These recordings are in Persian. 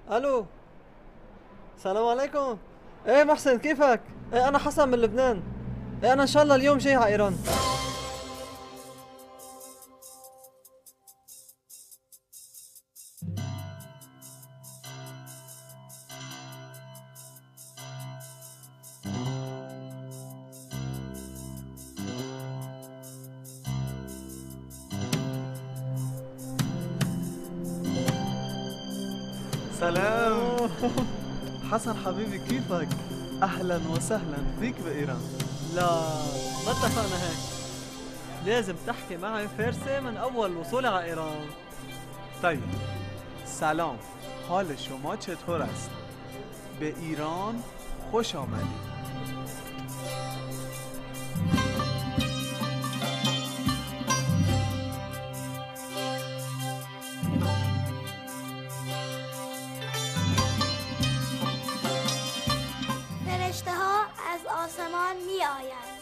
الو. السلام عليكم. ايه محسن كيفك؟ ايه انا حسن من لبنان. ايه انا ان شاء الله اليوم جاي على ايران. سلام. حسن حبيبي كيفك؟ أهلا وسهلا فيك بإيران. لا، ما اتفقنا هيك. لازم تحكي معي فارسي من اول وصولي على ايران. طيب سلام، حال شما چطور است؟ به ایران خوش آمدید. فرشته ها از آسمان می آیند.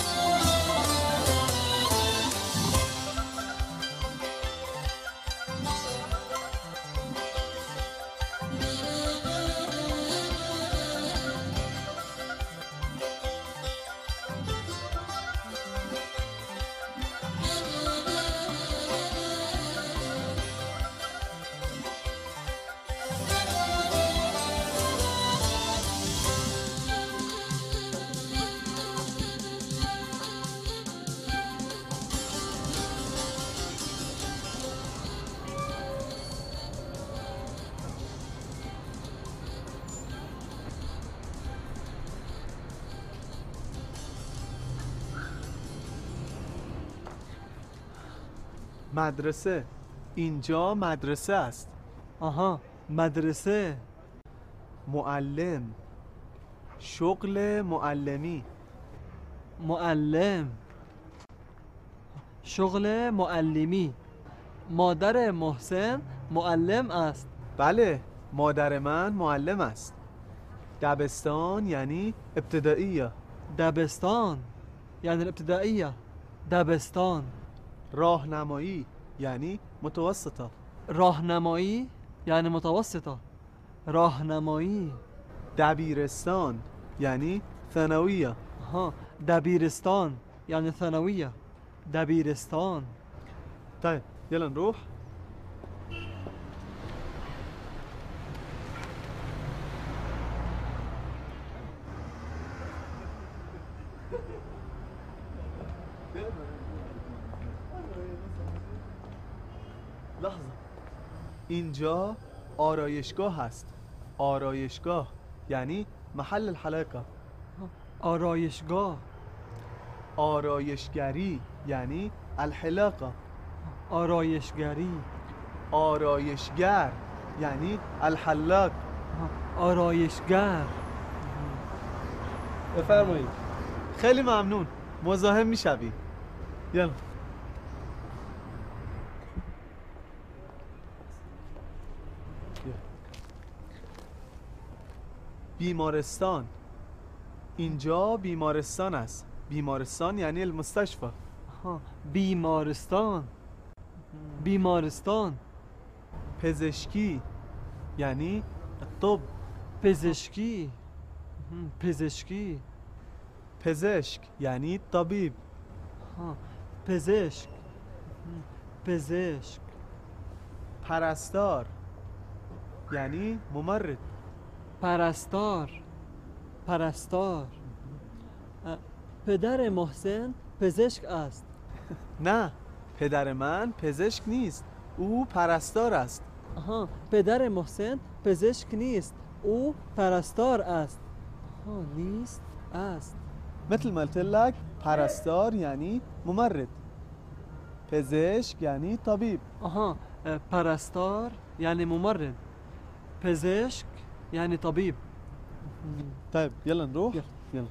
مدرسه، اینجا مدرسه است. آها، مدرسه. معلم، شغل معلمی. معلم، شغل معلمی. مادر محسن معلم است. بله، مادر من معلم است. دبستان یعنی ابتدائیه. دبستان یعنی الابتدائية. دبستان. راهنمایی یعنی متوسطه. راهنمایی یعنی متوسطة. راهنمایی. دبیرستان یعنی ثانویه. ها، دبیرستان یعنی ثانوية. دبیرستان. طيب يلا نروح. لحظة، اینجا آرایشگاه هست. آرایشگاه یعنی محل الحلاقه. آرایشگاه. آرایشگری یعنی الحلاقه. آرایشگری. آرایشگر یعنی الحلاق. آرایشگر. بفرمایید. خیلی ممنون، مزاحم میشوی. یلا. بیمارستان، اینجا بیمارستان است. بیمارستان یعنی المستشفى. ها، بیمارستان. بیمارستان. پزشکی یعنی الطب. پزشکی. پزشکی. پزشک یعنی طبیب. ها، پزشک. پزشک. پرستار یعنی ممرض. پرستار. پرستار. پدر محسن پزشک است. نه، پدر من پزشک نیست، او پرستار است. آها، پدر محسن پزشک نیست، او پرستار است. آها، نیست، است. مثل ما قلت لك پرستار یعنی ممرض، پزشک یعنی طبیب. آها، پرستار یعنی ممرض، پزشک یعنی طبیب. طيب يلا نروح. يلا.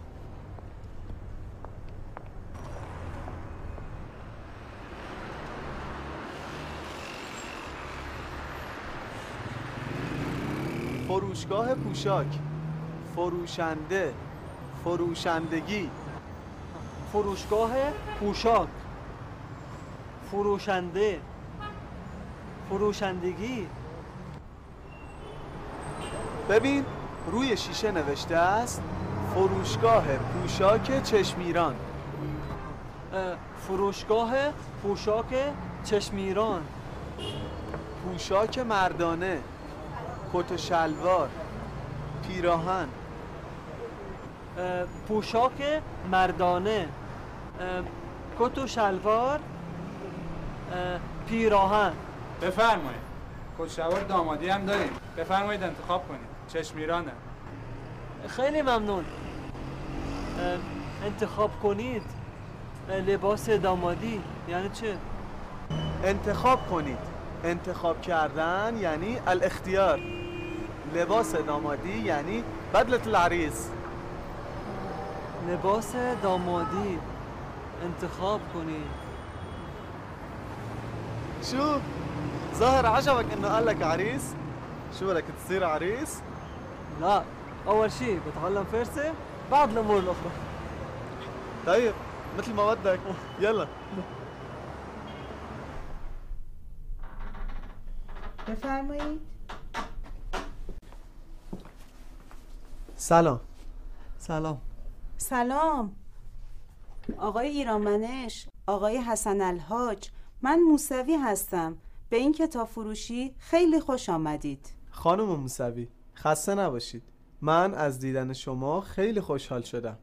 فروشگاه پوشاک، فروشنده، فروشندگی. فروشگاه پوشاک. فروشنده. فروشندگی. ببین روی شیشه نوشته است فروشگاه پوشاک چشمیران. فروشگاه پوشاک چشمیران. پوشاک مردانه، کت و شلوار، پیراهن. پوشاک مردانه، کت و شلوار، پیراهن. بفرمایید. کت شلوار دامادی هم داریم. بفرمایید انتخاب کنید. چشمیرانه. خیلی ممنون. انتخاب کنید. لباس دامادی یعنی چه؟ انتخاب کنید. انتخاب کردن یعنی الاختیار. لباس دامادی یعنی بدلة العریس. لباس دامادی انتخاب کنید. شو ظاهر عجبك انه قال لك عريس؟ شو بدك تصير عريس؟ لا، أول شيء بتعلم فارسي بعد الأمور الأخرى. طيب مثل ما بدك يلا. بفرمایید. سلام. سلام. سلام آقای ایرانمنش، آقای حسن الحاج. من موسوی هستم. به این کتاب فروشی خیلی خوش آمدید. خانم موسوی خسته نباشید. من از دیدن شما خیلی خوشحال شدم.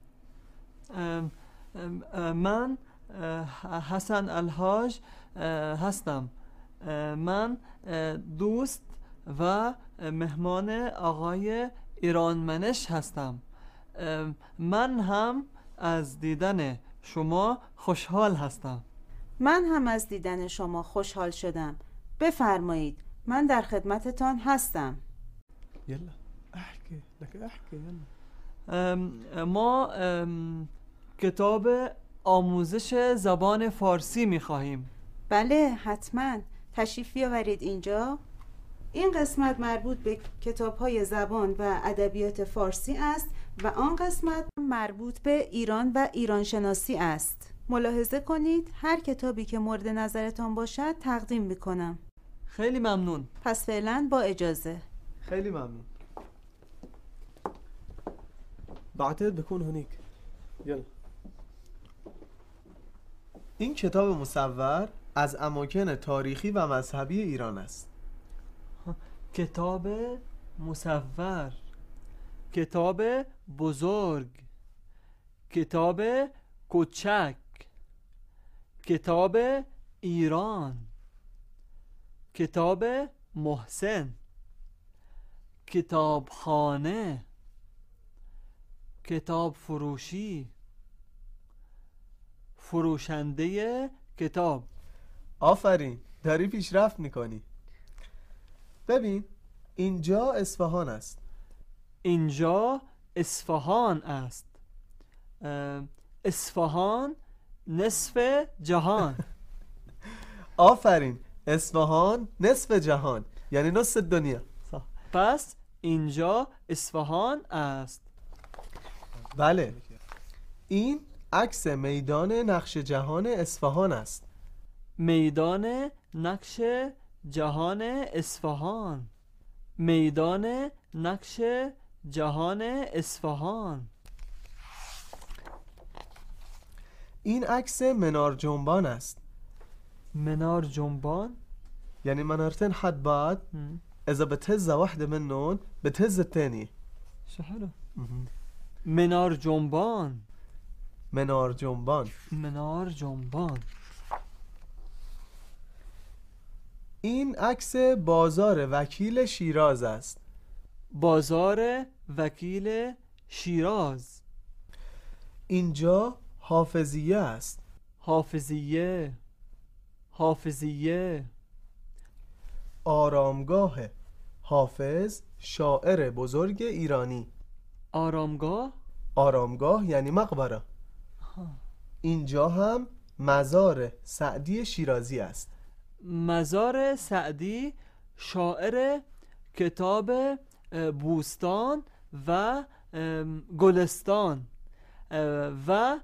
من حسن الحاج هستم. من دوست و مهمان آقای ایرانمنش هستم. من هم از دیدن شما خوشحال هستم. من هم از دیدن شما خوشحال شدم. بفرمایید، من در خدمتتان هستم. يلا احكي لك احكي يلا. ما کتاب آموزش زبان فارسی می خواهیم. بله حتما، تشریف بیاورید اینجا. این قسمت مربوط به کتاب‌های زبان و ادبیات فارسی است و آن قسمت مربوط به ایران و ایرانشناسی است. ملاحظه کنید هر کتابی که مورد نظرتان باشد تقدیم می‌کنم. خیلی ممنون. پس فعلا با اجازه. خیلی ممنون. بعتقد بكون هناك. يلا. این کتاب مصور از اماکن تاریخی و مذهبی ایران است. کتاب مصور، کتاب بزرگ، کتاب کوچک، کتاب ایران، کتاب محسن، کتابخانه، کتاب فروشی، فروشنده کتاب. آفرین، داری پیشرفت میکنی. ببین اینجا اصفهان است. اینجا اصفهان است. اصفهان نصف جهان. آفرین، اصفهان نصف جهان یعنی نصف دنیا. پس اینجا اصفهان است. بله، این عکس میدان نقش جهان اصفهان است. میدان نقش جهان اصفهان. میدان نقش جهان اصفهان. این عکس منار جنبان است. منار جنبان يعني منارتين حد بعض، إذا بتهز واحدة منهم بتهز الثانية. شو حلو. منار جنبان. منار جنبان. منار جنبان. این عکس بازار وکیل شیراز است. بازار وکیل شیراز. اینجا حافظیه است. حافظیه. حافظیه. آرامگاه حافظ شاعر بزرگ ایرانی. آرامگاه؟ آرامگاه یعنی مقبره. اینجا هم مزار سعدی شیرازی است. مزار سعدی شاعر کتاب بوستان و گلستان و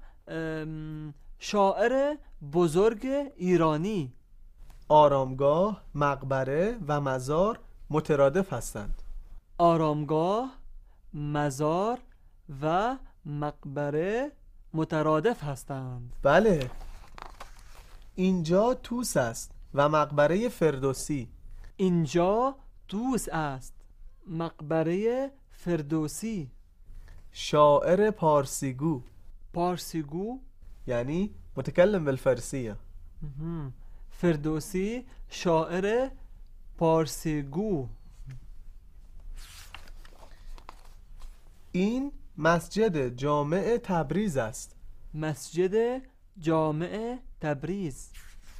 شاعر بزرگ ایرانی. آرامگاه، مقبره و مزار مترادف هستند. آرامگاه، مزار و مقبره مترادف هستند. بله، اینجا توس است و مقبره فردوسی. اینجا توس است، مقبره فردوسی. شاعر پارسیگو، پارسیگو یعنی متکلم بالفارسیه. فردوسی شاعر پارسیگو. این مسجد جامع تبریز است. مسجد جامع تبریز.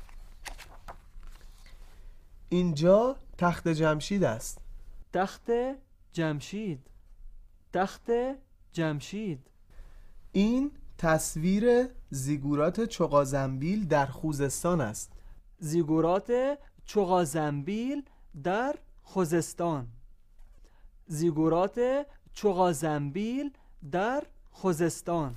اینجا تخت جمشید است. تخت جمشید. تخت جمشید. این تصویر زیگورات چغازنبیل در خوزستان است. زیگورات چغازنبیل در خوزستان. زیگورات چغازنبیل در خوزستان.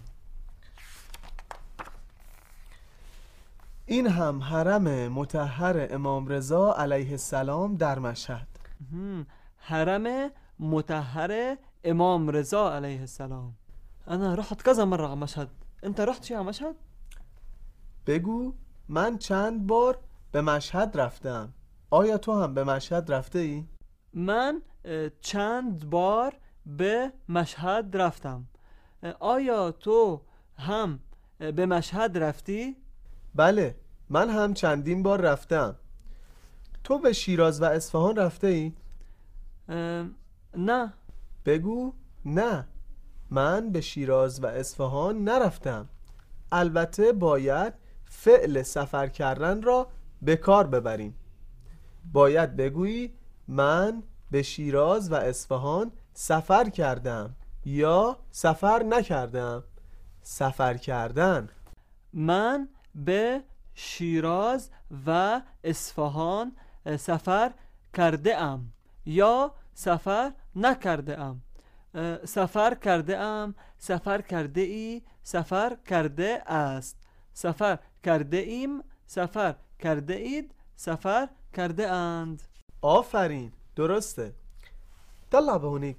این هم حرم مطهر امام رضا علیه السلام در مشهد. حرم مطهر امام رضا عليه السلام. انا رحت كذا مرة على مشهد. انت رحت شي على مشهد؟ بگو من چند بار به مشهد رفتم. آیا تو هم به مشهد رفته ای؟ من چند بار به مشهد رفتم. آیا تو هم به مشهد رفتی؟ بله، من هم چندین بار رفتم. تو به شیراز و اصفهان رفته ای؟ نه. بگو نه، من به شیراز و اصفهان نرفتم. البته باید فعل سفر کردن را به کار ببریم. باید بگویی من به شیراز و اصفهان سفر کردم یا سفر نکردم. سفر کردن. من به شیراز و اصفهان سفر کرده ام یا سفر نکرده ام. سفر کرده ام، سفر کرده ای، سفر کرده است. سفر کرده ایم، سفر کرده اید، سفر کرده اند. آفرین، درسته. طلع بهونيك.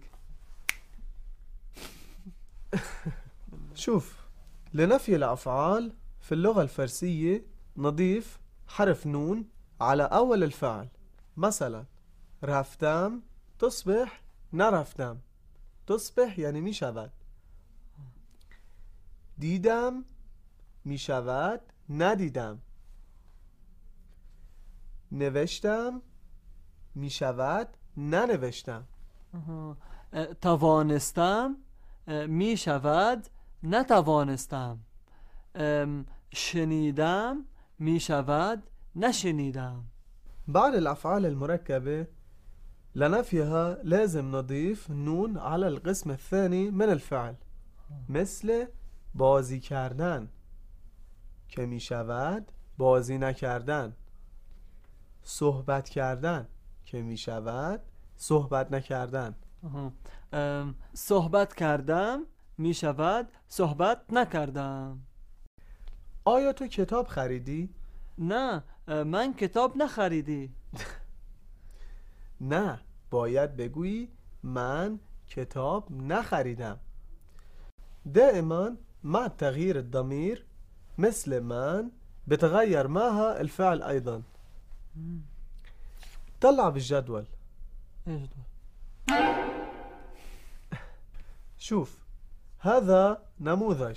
شوف، لنفي الأفعال في اللغة الفارسية نضيف حرف نون على أول الفعل. مثلا رفتم تصبح نرفتم. تصبح یعنی می شود. دیدم می شود ندیدم. نوشتم می شود ننوشتم. توانستم می شود نتوانستم. شنیدم می شود نشنیدم. بعد الأفعال المركبة لنفيها لازم نضيف نون على القسم الثاني من الفعل، مثل بازی کردن که می شود بازی نکردن. صحبت کردن که می شود صحبت نکردن. صحبت کردم می شود صحبت نکردم. آیا تو کتاب خریدی؟ نه، من کتاب نخریدی. نه، باید بگویی من کتاب نخریدم. دائما مع تغيير الضمير مثل من بتغير معها الفعل أيضا. طلع بالجدول. شوف، هذا نموذج.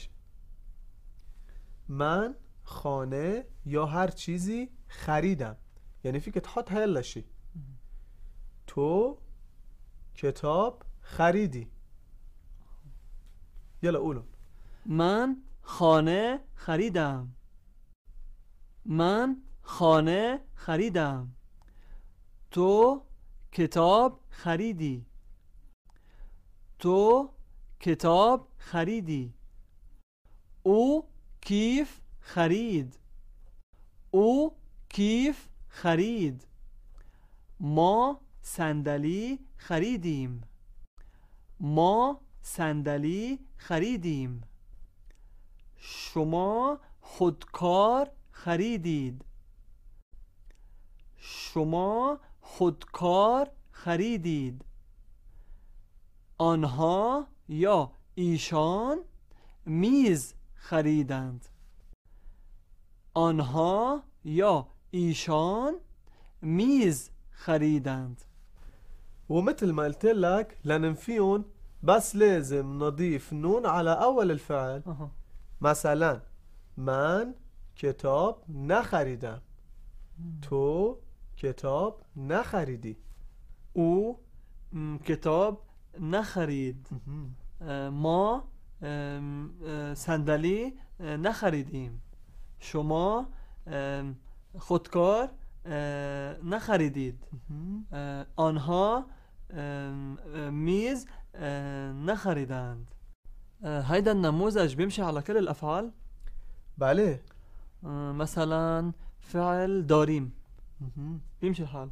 من خانه یا هر چیزی خریدم، یعنی فيك تحط هلا شيء. تو کتاب خریدی. يلا قولوا. من خانه خریدم. من خانه خریدم. تو کتاب خریدی. تو کتاب خریدی. او کیف خرید. او کیف خرید. ما صندلی خریدیم. ما صندلی خریدیم. شما خودکار خریدید. شما خودکار خریدید. آنها یا ایشان میز خریدند. آنها یا ایشان میز خریدند. ومثل ما قلت لك لننفيهم بس لازم نضيف نون على أول الفعل. مثلا من کتاب نخریدم، تو کتاب نخریدی. او کتاب نخرید. ما صندلی نخریدیم. شما خودکار نخریدید. آنها میز نخریدند. هيدا النموذج بيمشي على كل الأفعال. بله. مثلا فعل داريم بيمشي الحال.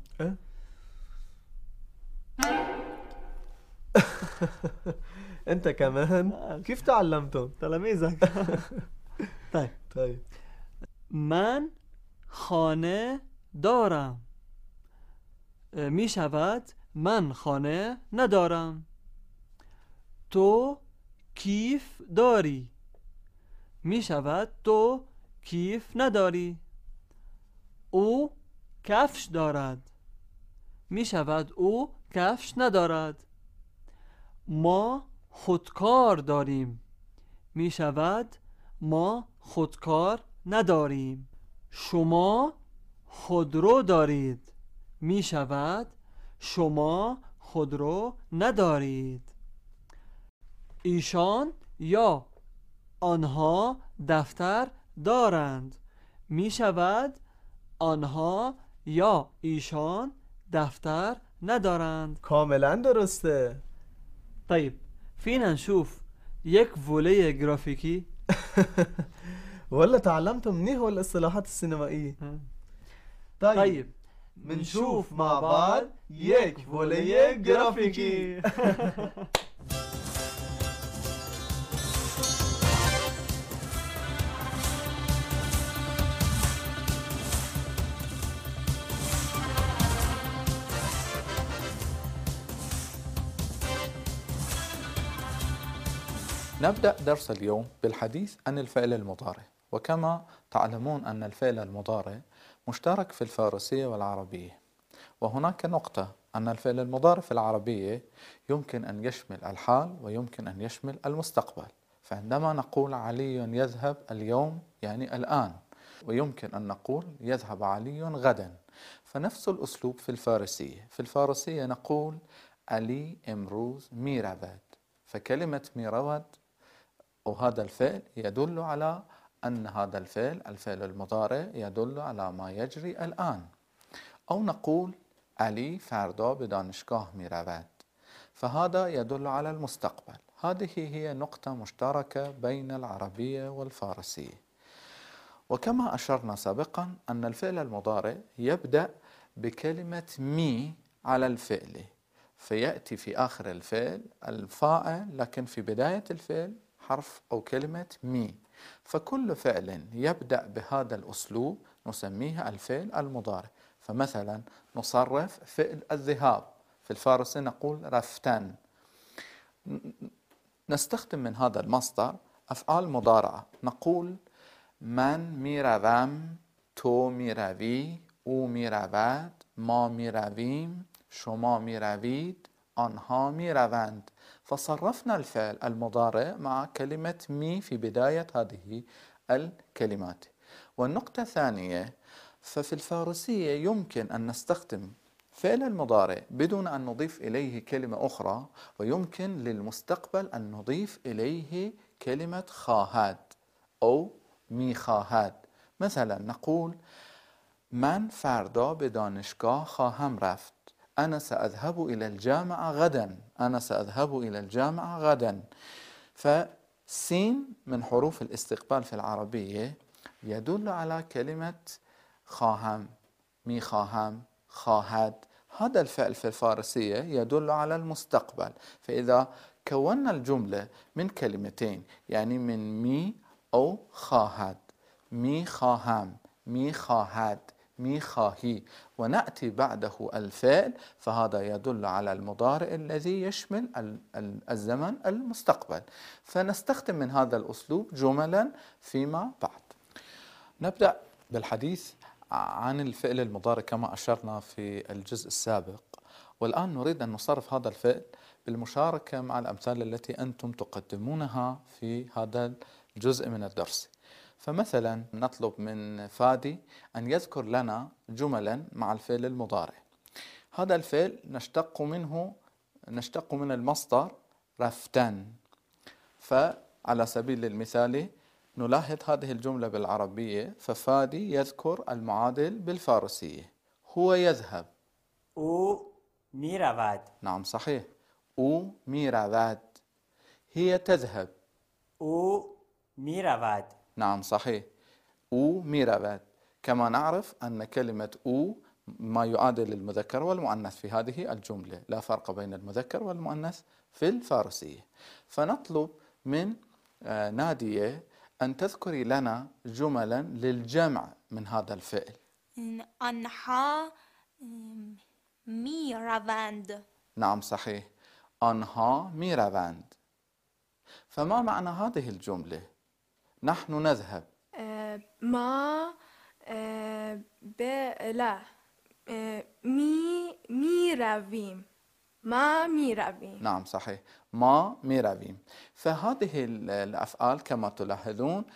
انت كمان كيف تعلمتهم؟ تلاميذك. طيب من خانه دارم. می شود من خانه ندارم. تو کیف داری. می شود تو کیف نداری. او کفش دارد. می شود او کفش ندارد. ما خودکار داریم. می شود ما خودکار نداریم. شما خودرو دارید. می شود شما خودرو ندارید. ایشان یا آنها دفتر دارند. می شود آنها یا ایشان دفتر ندارند. کاملا درسته. طيب فينا نشوف يك فولية جرافيكي؟ ولا تعلمت منيح الاصطلاحات السينمائية. طيب منشوف مع بعض يك فولية جرافيكي. نبدأ درس اليوم بالحديث عن الفعل المضارع. وكما تعلمون أن الفعل المضارع مشترك في الفارسية والعربية، وهناك نقطة أن الفعل المضارع في العربية يمكن أن يشمل الحال ويمكن أن يشمل المستقبل. فعندما نقول علي يذهب اليوم يعني الآن، ويمكن أن نقول يذهب علي غدا. فنفس الأسلوب في الفارسية. في الفارسية نقول علي امروز میرود. فكلمة میرود وهذا الفعل يدل على أن هذا الفعل المضارع يدل على ما يجري الآن. أو نقول علی فردا به دانشگاه می رود، فهذا يدل على المستقبل. هذه هي نقطة مشتركة بين العربية والفارسية. وكما أشرنا سابقا أن الفعل المضارع يبدأ بكلمة مي على الفعل، فيأتي في آخر الفعل الفاعل، لكن في بداية الفعل حرف أو كلمة مي. فكل فعل يبدأ بهذا الأسلوب نسميه الفعل المضارع. فمثلا نصرف فعل الذهاب، في الفارسي نقول رفتن. نستخدم من هذا المصدر أفعال مضارعة، نقول من میروم، تو میروی، او میرود، ما میرویم، شما میروید، آنها میروند. فصرفنا الفعل المضارع مع كلمة مي في بداية هذه الكلمات. والنقطة الثانية، ففي الفارسية يمكن أن نستخدم فعل المضارع بدون أن نضيف إليه كلمة أخرى، ويمكن للمستقبل أن نضيف إليه كلمة خواهد أو میخواهد. مثلا نقول من فردا به دانشگاه خواهم رفت. أنا سأذهب إلى الجامعة غدا. أنا سأذهب إلى الجامعة غدا. فسين من حروف الاستقبال في العربية يدل على كلمة خواهم، میخواهم، خواهد. هذا الفعل في الفارسية يدل على المستقبل. فإذا كونا الجملة من كلمتين، يعني من مي أو خواهد، مي خواهم، مي خواهد، ميخاهي، ونأتي بعده الفعل، فهذا يدل على المضارع الذي يشمل الزمن المستقبل. فنستخدم من هذا الأسلوب جملا فيما بعد. نبدأ بالحديث عن الفعل المضارع كما أشرنا في الجزء السابق، والآن نريد أن نصرف هذا الفعل بالمشاركة مع الأمثال التي أنتم تقدمونها في هذا الجزء من الدرس. فمثلا نطلب من فادي أن يذكر لنا جملا مع الفعل المضارع. هذا الفعل نشتق من المصدر رفتن. فعلى سبيل المثال نلاحظ هذه الجملة بالعربية، ففادي يذكر المعادل بالفارسية. هو يذهب. او میرود. نعم صحيح. او میرود. هي تذهب. او میرود. نعم صحيح. او میرود. كما نعرف أن كلمة او ما يعادل المذكر والمؤنث في هذه الجملة، لا فرق بين المذكر والمؤنث في الفارسية. فنطلب من نادية أن تذكري لنا جملا للجمع من هذا الفعل. آنها میروند. نعم صحيح. آنها میروند. فما معنى هذه الجملة؟ نحن نذهب. ما لا میرویم. ما میرویم. نعم صحيح. ما میرویم. فهذه الأفعال كما تلاحظون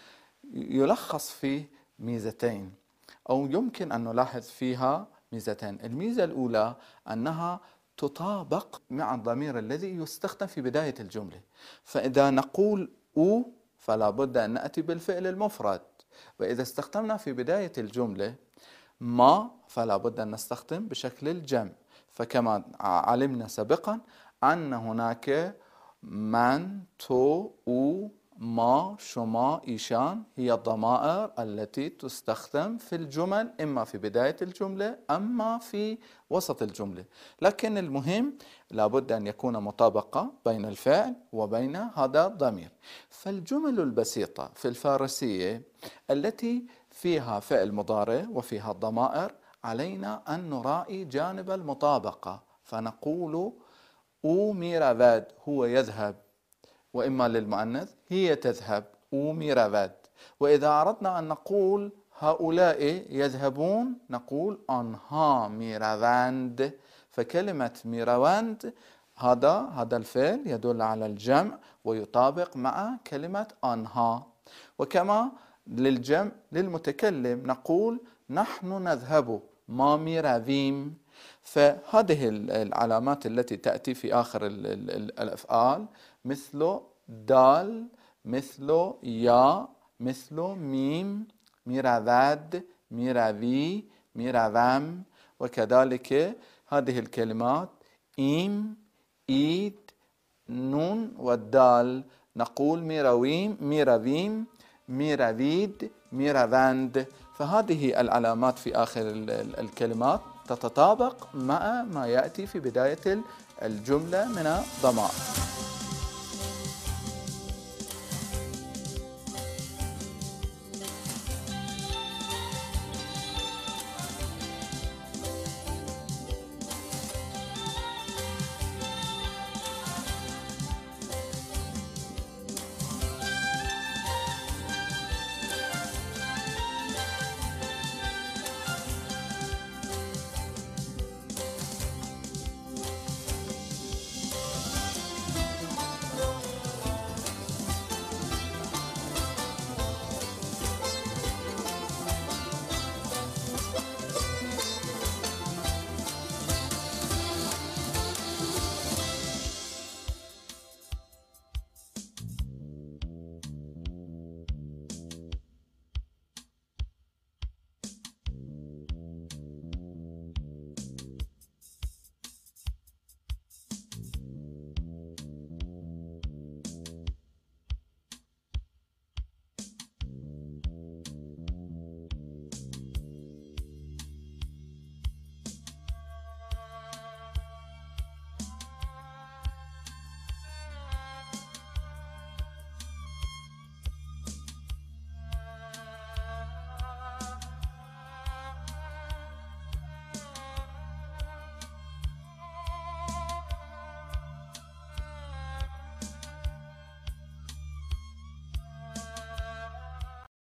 يلخص فيه ميزتين، أو يمكن أن نلاحظ فيها ميزتين. الميزة الأولى أنها تطابق مع الضمير الذي يستخدم في بداية الجملة. فإذا نقول أو فلا بد أن نأتي بالفعل المفرد، وإذا استخدمنا في بداية الجملة ما فلا بد أن نستخدم بشكل الجمع. فكما علمنا سابقا أن هناك من، تو، او، ما، شما، إيشان هي الضمائر التي تستخدم في الجمل، إما في بداية الجملة أما في وسط الجملة. لكن المهم لابد أن يكون مطابقة بين الفعل وبين هذا الضمير. فالجمل البسيطة في الفارسية التي فيها فعل مضارع وفيها الضمائر علينا أن نراعي جانب المطابقة، فنقول او میرود هو يذهب، وإما للمؤنث هي تذهب او میرود. وإذا أردنا أن نقول هؤلاء يذهبون نقول آنها میروند. فكلمة میروند هذا الفعل يدل على الجمع ويطابق مع كلمة آنها. وكما للجمع للمتكلم نقول نحن نذهب ما میرویم. فهذه العلامات التي تأتي في آخر الأفعال مثل دال، مثل يا، مثل ميم، میرود، میروی، میروم. وكذلك هذه الكلمات إيم، إيد، نون والدال نقول میرویم، میرویم، میروید، میروند. فهذه العلامات في آخر الكلمات تتطابق مع ما يأتي في بداية الجملة من الضمائر.